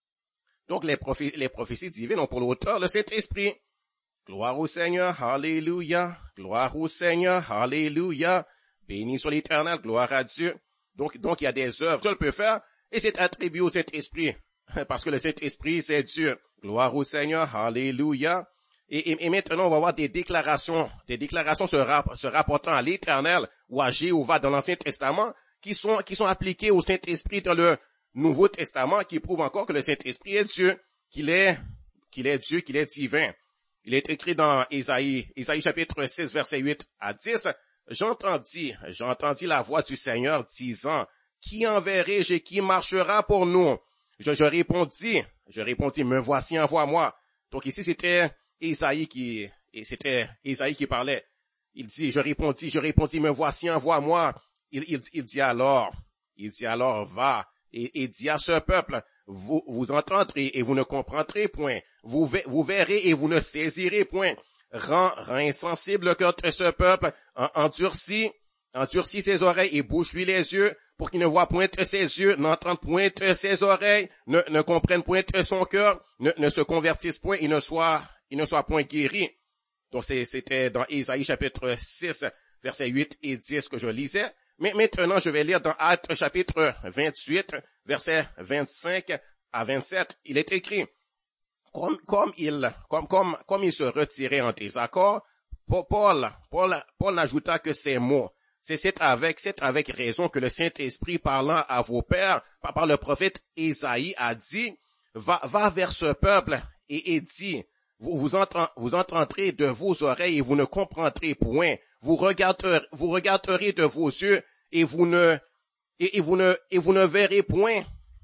Donc les, prophéties, les prophéties divines ont pour l'auteur le Saint-Esprit. Gloire au Seigneur, alléluia, gloire au Seigneur, alléluia. Béni soit l'Éternel, gloire à Dieu. Donc, donc il y a des œuvres que Dieu peut faire et c'est attribué au Saint-Esprit. Parce que le Saint-Esprit, c'est Dieu. Gloire au Seigneur, alléluia. Et, et, et maintenant, on va voir des déclarations, des déclarations se, rap, se rapportant à l'Éternel ou à Jéhovah dans l'Ancien Testament, qui sont, qui sont appliquées au Saint-Esprit dans le Nouveau Testament, qui prouvent encore que le Saint-Esprit est Dieu, qu'il est, qu'il est Dieu, qu'il est divin. Il est écrit dans Ésaïe, Ésaïe chapitre six, versets huit à dix, j'entendis, j'entendis la voix du Seigneur disant, qui enverrai-je et qui marchera pour nous? Je, je répondis, je répondis, me voici, envoie-moi. Donc ici, c'était Ésaïe qui, et c'était Ésaïe qui parlait. Il dit, je répondis, je répondis, me voici, envoie-moi. Il, il, il dit alors, il dit alors, va, et, et dit à ce peuple, vous, vous entendrez et vous ne comprendrez point. Vous, vous verrez et vous ne saisirez point. Rends, rends insensible le cœur de ce peuple, en, endurcis, endurcis ses oreilles et bouche-lui les yeux, pour qu'il ne voie point ses yeux, n'entende point ses oreilles, ne, ne comprenne point son cœur, ne, ne se convertisse point, il ne soit, il ne soit point guéri. Donc c'était dans Ésaïe chapitre six, versets huit et dix que je lisais. Mais maintenant, je vais lire dans Actes chapitre vingt-huit, versets vingt-cinq à vingt-sept. Il est écrit, comme, comme il, comme, comme, comme il se retirait en désaccord, Paul, Paul, Paul n'ajouta que ces mots. C'est, c'est avec, c'est avec raison que le Saint-Esprit parlant à vos pères, par le prophète Ésaïe a dit, va, va vers ce peuple et, et dit, vous, vous, entend, vous entendrez de vos oreilles et vous ne comprendrez point. Vous regarderez, vous regarderez de vos yeux et vous ne, et, et vous ne, et vous ne verrez point.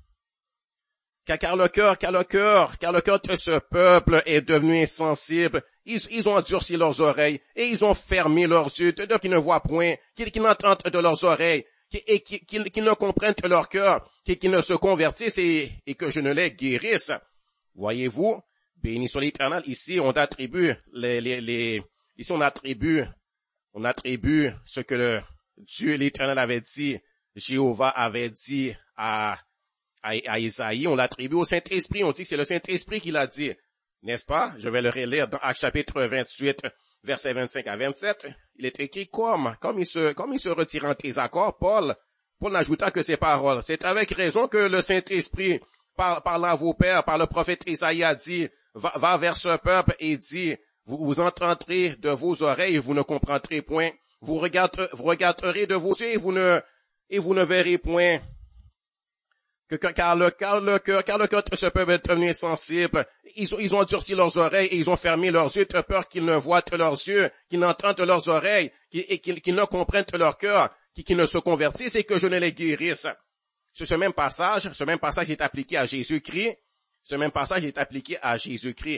Car, car le cœur, car le cœur, car le cœur de ce peuple est devenu insensible. Ils, ils ont endurci leurs oreilles et ils ont fermé leurs yeux, de, de qu'ils ne voient point, qu'ils, qu'ils n'entendent de leurs oreilles, et qu'ils, qu'ils, qu'ils ne comprennent de leur cœur, qu'ils, qu'ils ne se convertissent et, et que je ne les guérisse. Voyez-vous, béni soit l'Éternel, ici on attribue les, les, les, ici on attribue, on attribue ce que le Dieu l'Éternel avait dit, Jéhovah avait dit à, à, à Isaïe, on l'attribue au Saint-Esprit, on dit que c'est le Saint-Esprit qui l'a dit. N'est-ce pas? Je vais le relire dans Actes chapitre vingt-huit, versets vingt-cinq à vingt-sept. Il est écrit comme, comme il se, comme il se retire en désaccord, Paul, Paul n'ajouta que ces paroles. C'est avec raison que le Saint-Esprit, par, parlant à vos pères, par le prophète Isaïe a dit, va, va vers ce peuple et dit, vous, vous entendrez de vos oreilles et vous ne comprendrez point. Vous regarderez, vous regarderez de vos yeux et vous ne, et vous ne verrez point. Que, que, car le, car le cœur, car le cœur de ce peuple est devenu insensible. Ils ont, ils ont endurci leurs oreilles et ils ont fermé leurs yeux de peur qu'ils ne voient de leurs yeux, qu'ils n'entendent de leurs oreilles, qu'ils, et qu'ils, qu'ils ne comprennent de leur cœur, qu'ils, qu'ils ne se convertissent et que je ne les guérisse. Ce, ce même passage, ce même passage est appliqué à Jésus-Christ. Ce même passage est appliqué à Jésus-Christ.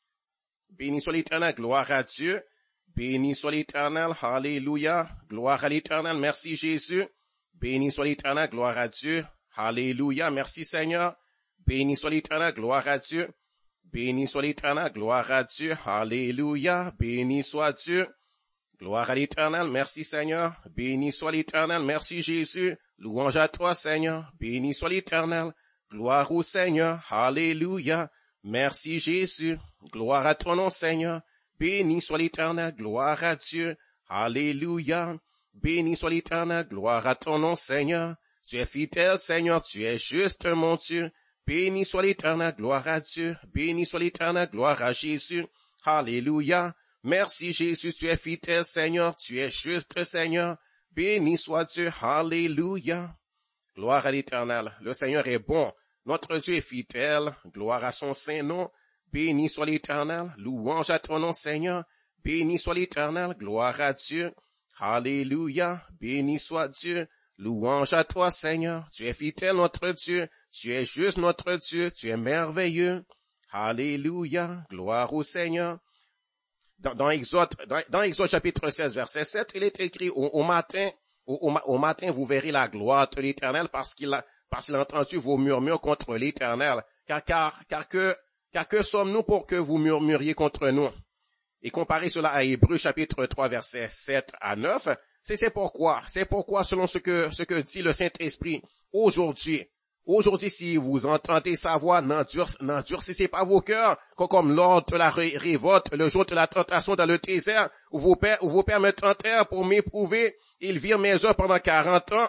Béni soit l'Éternel, gloire à Dieu. Béni soit l'Éternel, alléluia. Gloire à l'Éternel, merci Jésus. Béni soit l'Éternel, gloire à Dieu. Alléluia, merci Seigneur. Béni soit l'Éternel, gloire à Dieu. Béni soit l'Éternel, gloire à Dieu. Alléluia, béni soit Dieu. Gloire à l'Éternel, merci Seigneur. Béni soit l'Éternel, merci Jésus. Louange à toi Seigneur. Béni soit l'Éternel. Gloire au Seigneur. Alléluia. Merci Jésus. Gloire à ton nom Seigneur. Béni soit l'Éternel. Gloire à Dieu. Alléluia. Béni soit l'Éternel. Gloire à ton nom Seigneur. Tu es fidèle, Seigneur, tu es juste, mon Dieu. Béni soit l'Éternel, gloire à Dieu. Béni soit l'Éternel, gloire à Jésus. Alléluia. Merci Jésus, tu es fidèle, Seigneur, tu es juste, Seigneur. Béni soit Dieu. Alléluia. Gloire à l'Éternel. Le Seigneur est bon. Notre Dieu est fidèle. Gloire à son saint nom. Béni soit l'Éternel. Louange à ton nom, Seigneur. Béni soit l'Éternel. Gloire à Dieu. Alléluia. Béni soit Dieu. Louange à toi, Seigneur. Tu es fidèle, notre Dieu. Tu es juste, notre Dieu. Tu es merveilleux. Alléluia. Gloire au Seigneur. Dans, dans Exode, dans, dans Exode chapitre seize, verset sept, il est écrit, au, au matin, au, au, au matin, vous verrez la gloire de l'Éternel parce qu'il a, parce qu'il a entendu vos murmures contre l'Éternel. Car, car, car que, car que sommes-nous pour que vous murmuriez contre nous? Et comparez cela à Hébreux chapitre trois, verset sept à neuf, C'est, c'est pourquoi, c'est pourquoi, selon ce que, ce que dit le Saint-Esprit, aujourd'hui, aujourd'hui, si vous entendez sa voix, n'endurcissez, n'endurcissez pas vos cœurs, comme lors de la ré- révolte, le jour de la tentation dans le désert, où vos pères, où vos pères me tentèrent pour m'éprouver, ils virent mes œuvres pendant quarante ans.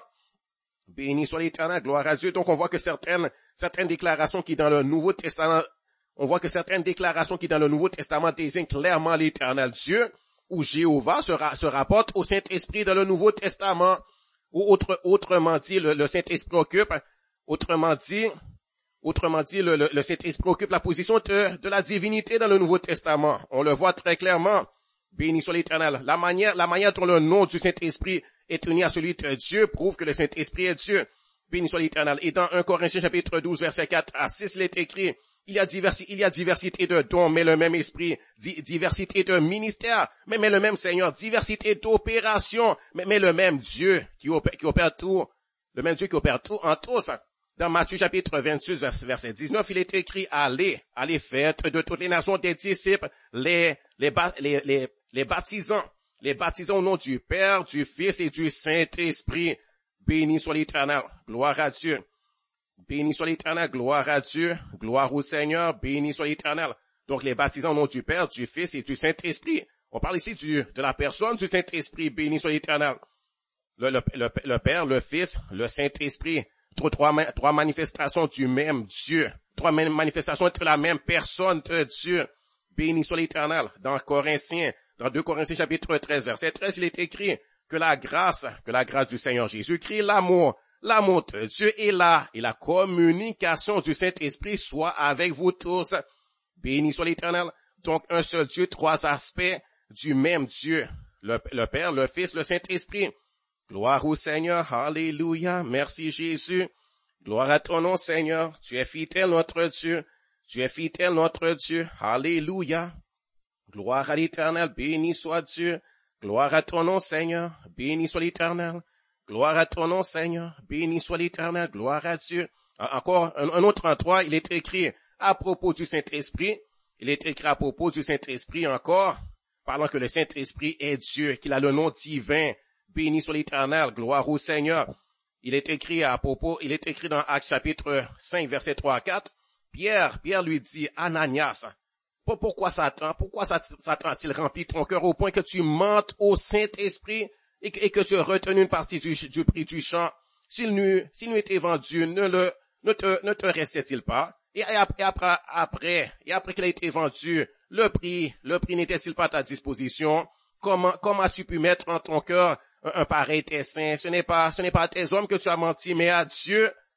Béni soit l'Éternel, gloire à Dieu. Donc on voit que certaines, certaines déclarations qui dans le Nouveau Testament, on voit que certaines déclarations qui dans le Nouveau Testament désignent clairement l'Éternel Dieu, où Jéhovah se, ra- se rapporte au Saint-Esprit dans le Nouveau Testament, ou autre, autrement dit, le, le Saint-Esprit occupe, autrement dit, autrement dit, le, le, le Saint-Esprit occupe la position de, de la divinité dans le Nouveau Testament. On le voit très clairement. Béni soit l'Éternel. La manière, la manière dont le nom du Saint-Esprit est uni à celui de Dieu prouve que le Saint-Esprit est Dieu. Béni soit l'Éternel. Et dans premier Corinthiens chapitre douze, verset quatre à six, il est écrit, Il y a diversité, il y a diversité de dons, mais le même esprit, Di- diversité de ministères, mais, mais le même Seigneur, diversité d'opérations, mais, mais le même Dieu qui opère, qui opère tout, le même Dieu qui opère tout en tous. Dans Matthieu chapitre vingt-six, verset dix-neuf, il est écrit, allez, allez faites de toutes les nations des disciples, les, les, les, les, les baptisants, les baptisants au nom du Père, du Fils et du Saint-Esprit. Béni soit l'Éternel, gloire à Dieu. Béni soit l'Éternel, gloire à Dieu, gloire au Seigneur, béni soit l'Éternel. Donc les baptisants au nom du Père, du Fils et du Saint-Esprit. On parle ici du, de la personne du Saint-Esprit, béni soit l'Éternel. Le, le, le, le Père, le Fils, le Saint-Esprit. Trois, trois, trois manifestations du même Dieu. Trois manifestations de la même personne de Dieu. Béni soit l'Éternel. Dans Corinthiens, dans deux Corinthiens chapitre treize, verset treize, il est écrit que la grâce, que la grâce du Seigneur Jésus-Christ, l'amour, l'amour de Dieu est là, et la communication du Saint-Esprit soit avec vous tous. Béni soit l'Éternel. Donc, un seul Dieu, trois aspects du même Dieu. Le, le Père, le Fils, le Saint-Esprit. Gloire au Seigneur. Alléluia. Merci Jésus. Gloire à ton nom, Seigneur. Tu es fidèle, notre Dieu. Tu es fidèle, notre Dieu. Alléluia. Gloire à l'Éternel. Béni soit Dieu. Gloire à ton nom, Seigneur. Béni soit l'Éternel. Gloire à ton nom, Seigneur. Béni soit l'Éternel. Gloire à Dieu. Encore un, un autre endroit, il est écrit à propos du Saint-Esprit. Il est écrit à propos du Saint-Esprit encore, parlant que le Saint-Esprit est Dieu, qu'il a le nom divin. Béni soit l'Éternel. Gloire au Seigneur. Il est écrit à propos, il est écrit dans Actes chapitre cinq, verset trois à quatre. Pierre, Pierre lui dit, Ananias, pourquoi Satan, pourquoi Satan a-t-il rempli ton cœur au point que tu mentes au Saint-Esprit et que, et que tu as retenu une partie du, du prix du champ? S'il n'eût, s'il n'eût été vendu, ne le, ne te, ne te restait-il pas? Et, et après, après, et après qu'il a été vendu, le prix, le prix n'était-il pas à ta disposition? Comment, comment as-tu pu mettre en ton cœur un, un pareil dessein? Ce n'est pas, ce n'est pas à tes hommes que tu as menti, mais à Dieu.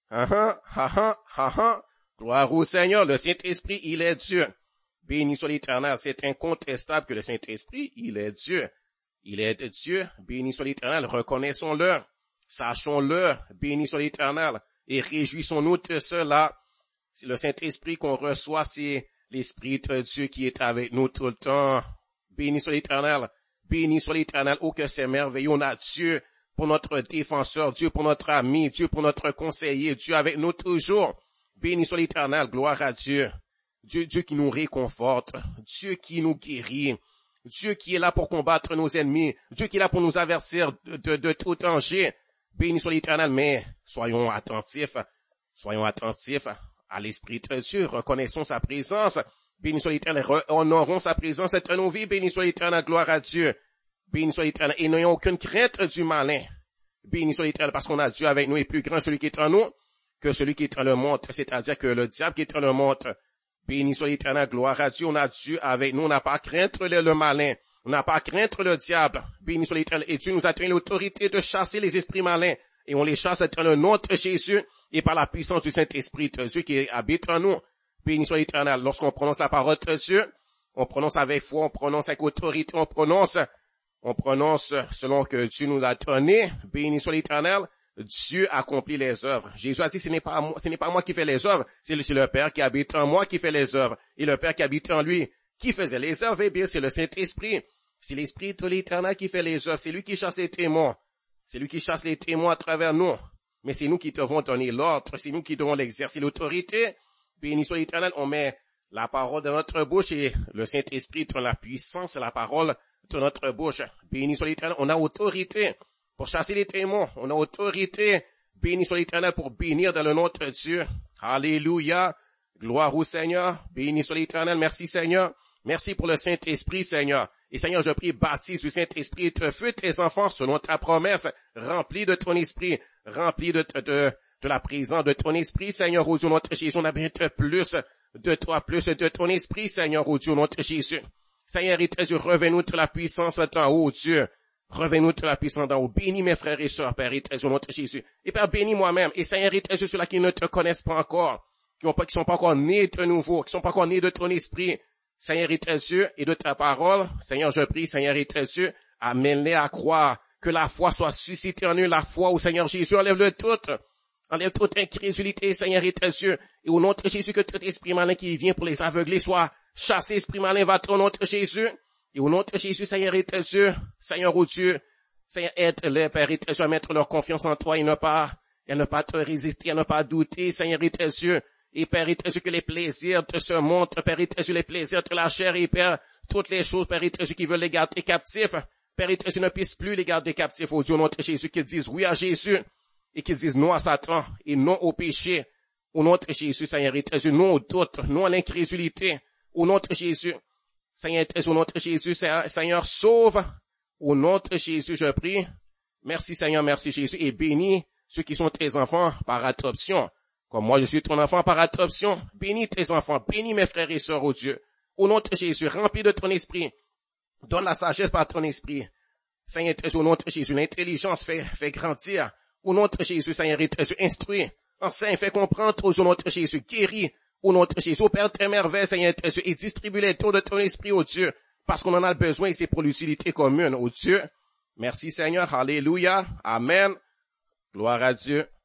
Ah, ah, ah, ah, ah, ah. Gloire au Seigneur, le Saint-Esprit, il est Dieu. Béni soit l'Éternel, c'est incontestable que le Saint-Esprit, il est Dieu. Il est Dieu, béni soit l'Éternel, reconnaissons-le, sachons-le, béni soit l'Éternel, et réjouissons-nous de cela. C'est le Saint-Esprit qu'on reçoit, c'est l'Esprit de Dieu qui est avec nous tout le temps. Béni soit l'Éternel, béni soit l'Éternel, oh que c'est merveilleux, on a Dieu pour notre défenseur, Dieu pour notre ami, Dieu pour notre conseiller, Dieu avec nous toujours. Béni soit l'Éternel, gloire à Dieu. Dieu, Dieu qui nous réconforte, Dieu qui nous guérit, Dieu qui est là pour combattre nos ennemis, Dieu qui est là pour nous avertir de, de, de tout danger. Béni soit l'Éternel, mais soyons attentifs, soyons attentifs à l'Esprit de Dieu, reconnaissons sa présence. Béni soit l'Éternel, honorons sa présence dans nos vies. Béni soit l'Éternel, gloire à Dieu. Béni soit l'Éternel, et n'ayons aucune crainte du malin. Béni soit l'Éternel, parce qu'on a Dieu avec nous et plus grand celui qui est en nous que celui qui est en le monde, c'est-à-dire que le diable qui est en le monde. Béni soit l'Éternel, gloire à Dieu, on a Dieu avec nous, on n'a pas à craindre le, le malin, on n'a pas à craindre le diable. Béni soit l'Éternel, et Dieu nous a donné l'autorité de chasser les esprits malins, et on les chasse dans le nom de Jésus, et par la puissance du Saint-Esprit de Dieu qui habite en nous. Béni soit l'Éternel, lorsqu'on prononce la parole de Dieu, on prononce avec foi, on prononce avec autorité, on prononce, on prononce selon que Dieu nous l'a donné. Béni soit l'Éternel, Dieu accomplit les œuvres. Jésus a dit, ce n'est pas moi, ce n'est pas moi qui fais les œuvres, c'est le, c'est le Père qui habite en moi qui fait les œuvres. Et le Père qui habite en lui, qui faisait les œuvres, eh bien, c'est le Saint-Esprit. C'est l'Esprit de l'Éternel qui fait les œuvres. C'est lui qui chasse les témoins. C'est lui qui chasse les témoins à travers nous. Mais c'est nous qui devons donner l'ordre. C'est nous qui devons l'exercer l'autorité. Béni soit l'Éternel. On met la parole dans notre bouche et le Saint-Esprit donne la puissance et la parole dans notre bouche. Béni soit l'Éternel. On a autorité pour chasser les témoins. On a autorité. Béni soit l'Éternel pour bénir dans le nom de Dieu. Alléluia. Gloire au Seigneur. Béni soit l'Éternel. Merci Seigneur. Merci pour le Saint-Esprit, Seigneur. Et Seigneur, je prie, baptise du Saint-Esprit, te feu tes enfants selon ta promesse, remplis de ton esprit, remplis de, de, de, de la présence de ton esprit, Seigneur, au Dieu notre Jésus. On a besoin de plus de toi, plus de ton esprit, Seigneur, au Dieu notre Jésus. Seigneur, et Jésus, revenez-nous de la puissance d'en haut, Dieu. Revenez-nous de la puissance d'en haut. Bénis mes frères et sœurs, Père, et Jésus, notre Jésus. Et Père, bénis moi-même. Et Seigneur, et Jésus, ceux-là qui ne te connaissent pas encore, qui ne sont pas encore nés de nouveau, qui ne sont pas encore nés de ton esprit. Seigneur et Dieu, et de ta parole, Seigneur, je prie, Seigneur et Dieu, amène-les à croire, que la foi soit suscitée en eux, la foi au Seigneur Jésus, enlève-le tout, enlève toute incrédulité, Seigneur et Dieu, et au nom de Jésus, que tout esprit malin qui vient pour les aveugler soit chassé, esprit malin, va au nom de Jésus, et au nom de Jésus, Seigneur et Dieu, Seigneur, oh Dieu, Seigneur, aide-les, Père et Dieu, à mettre leur confiance en toi, et ne pas, et ne pas te résister, et ne pas douter, Seigneur et Dieu. Et Père, Jésus, que les plaisirs de ce monde, Père, Jésus, les plaisirs de la chair, et Père, toutes les choses, Père, Jésus, qui veulent les garder captifs, Père, Jésus, ne puisse plus les garder captifs, au Dieu, au nom de Jésus, qu'ils disent oui à Jésus, et qu'ils disent non à Satan, et non au péché, au nom de Jésus, Seigneur, Jésus, non au doute, non à l'incrédulité, au nom de Jésus, Seigneur, Jésus, au nom de Jésus, Seigneur, sauve, au nom de Jésus, je prie, merci Seigneur, merci Jésus, et bénis ceux qui sont tes enfants par adoption. Comme moi, je suis ton enfant par adoption, bénis tes enfants, bénis mes frères et sœurs, au Dieu. Au nom de Jésus, remplis de ton esprit. Donne la sagesse par ton esprit. Seigneur, au nom de Jésus, l'intelligence fait, fait grandir. Au nom de Jésus, Seigneur, instruis. Enseigne, fait comprendre, au nom de Jésus, guéris. Au nom de Jésus, opère tes merveilles, Seigneur, et distribue les dons de ton esprit, au Dieu. Parce qu'on en a besoin et c'est pour l'utilité commune, au Dieu. Merci Seigneur, alléluia, amen. Gloire à Dieu.